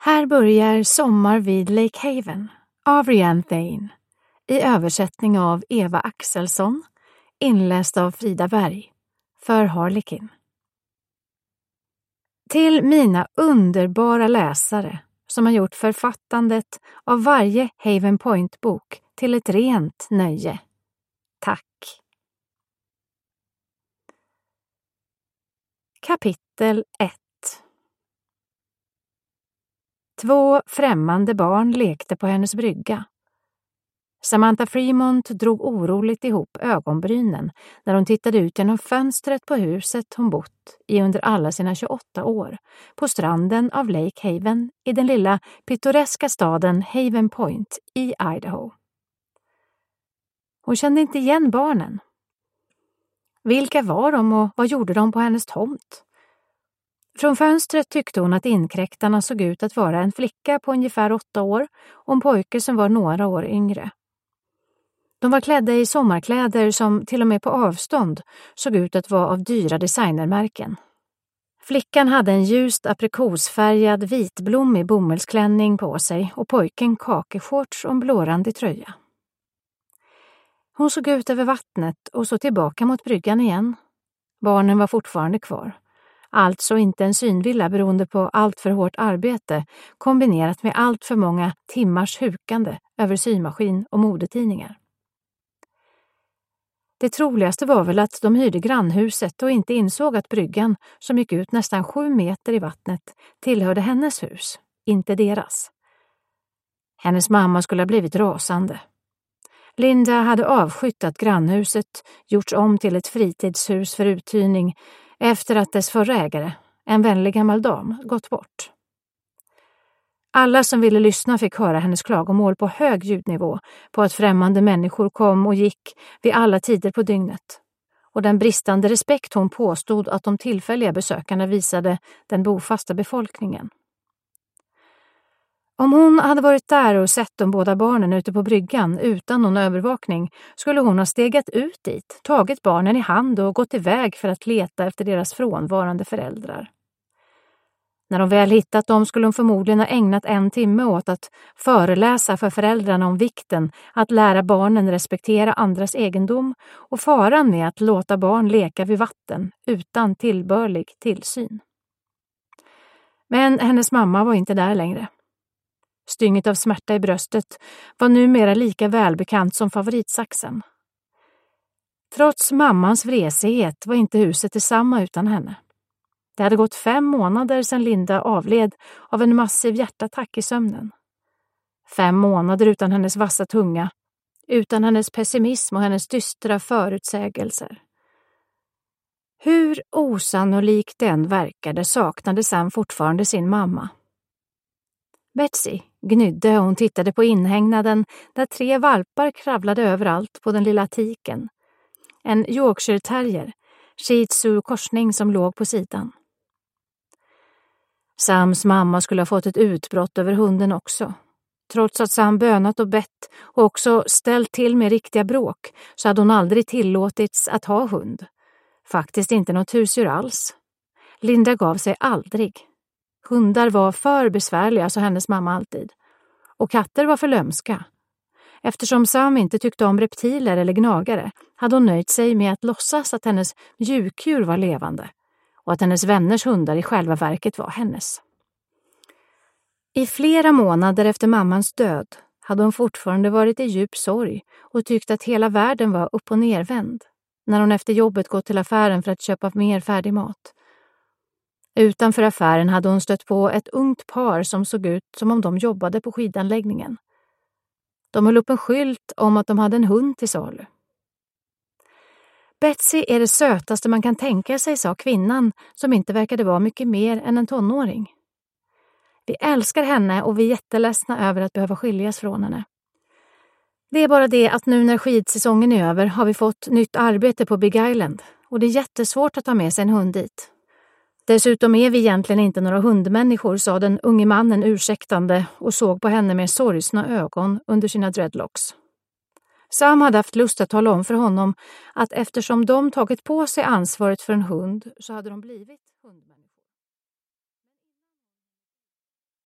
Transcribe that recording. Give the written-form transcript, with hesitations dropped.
Här börjar Sommar vid Lake Haven av Rianne Thane i översättning av Eva Axelsson, inläst av Frida Berg för Harlekin. Till mina underbara läsare som har gjort författandet av varje Haven Point-bok till ett rent nöje. Tack! Kapitel 1. 2 främmande barn lekte på hennes brygga. Samantha Fremont drog oroligt ihop ögonbrynen när hon tittade ut genom fönstret på huset hon bott i under alla sina 28 år på stranden av Lake Haven i den lilla pittoreska staden Haven Point i Idaho. Hon kände inte igen barnen. Vilka var de och vad gjorde de på hennes tomt? Från fönstret tyckte hon att inkräktarna såg ut att vara en flicka på ungefär 8 år och en pojke som var några år yngre. De var klädda i sommarkläder som till och med på avstånd såg ut att vara av dyra designermärken. Flickan hade en ljust aprikosfärgad vitblommig bomullsklänning på sig och pojken kakeshorts och en blårandig tröja. Hon såg ut över vattnet och så tillbaka mot bryggan igen. Barnen var fortfarande kvar. Alltså inte en synvilla beroende på allt för hårt arbete kombinerat med allt för många timmars hukande över symaskin och modetidningar. Det troligaste var väl att de hyrde grannhuset och inte insåg att bryggan, som gick ut nästan 7 meter i vattnet, tillhörde hennes hus, inte deras. Hennes mamma skulle ha blivit rasande. Linda hade avskytt att grannhuset gjorts om till ett fritidshus för uthyrning efter att dess förra ägare, en vänlig gammal dam, gått bort. Alla som ville lyssna fick höra hennes klagomål på hög ljudnivå på att främmande människor kom och gick vid alla tider på dygnet. Och den bristande respekt hon påstod att de tillfälliga besökarna visade den bofasta befolkningen. Om hon hade varit där och sett de båda barnen ute på bryggan utan någon övervakning skulle hon ha stegat ut dit, tagit barnen i hand och gått iväg för att leta efter deras frånvarande föräldrar. När de väl hittat dem skulle hon förmodligen ha ägnat 1 timme åt att föreläsa för föräldrarna om vikten att lära barnen respektera andras egendom och faran med att låta barn leka vid vatten utan tillbörlig tillsyn. Men hennes mamma var inte där längre. Stynget av smärta i bröstet var numera lika välbekant som favoritsaxen. Trots mammans vresighet var inte huset detsamma utan henne. Det hade gått 5 månader sedan Linda avled av en massiv hjärtattack i sömnen. 5 månader utan hennes vassa tunga, utan hennes pessimism och hennes dystra förutsägelser. Hur osannolikt den verkade saknade Sam fortfarande sin mamma. Betsy gnydde och hon tittade på inhägnaden där 3 valpar kravlade överallt på den lilla tiken. En Yorkshire terrier, Shih Tzu korsning som låg på sidan. Sams mamma skulle ha fått ett utbrott över hunden också. Trots att Sam bönat och bett och också ställt till med riktiga bråk så hade hon aldrig tillåtits att ha hund. Faktiskt inte något husdjur alls. Linda gav sig aldrig. Hundar var för besvärliga, så hennes mamma alltid. Och katter var för lömska. Eftersom Sam inte tyckte om reptiler eller gnagare hade hon nöjt sig med att låtsas att hennes mjukdjur var levande och att hennes vänners hundar i själva verket var hennes. I flera månader efter mammans död hade hon fortfarande varit i djup sorg och tyckt att hela världen var upp- och nervänd när hon efter jobbet gått till affären för att köpa mer färdig mat. Utanför affären hade hon stött på ett ungt par som såg ut som om de jobbade på skidanläggningen. De höll upp en skylt om att de hade en hund till salu. Betsy är det sötaste man kan tänka sig, sa kvinnan som inte verkade vara mycket mer än en tonåring. Vi älskar henne och vi är jätteledsna över att behöva skiljas från henne. Det är bara det att nu när skidsäsongen är över har vi fått nytt arbete på Big Island och det är jättesvårt att ta med sig en hund dit. Dessutom är vi egentligen inte några hundmänniskor, sa den unge mannen ursäktande och såg på henne med sorgsna ögon under sina dreadlocks. Sam hade haft lust att tala om för honom att eftersom de tagit på sig ansvaret för en hund så hade de blivit hundmänniskor.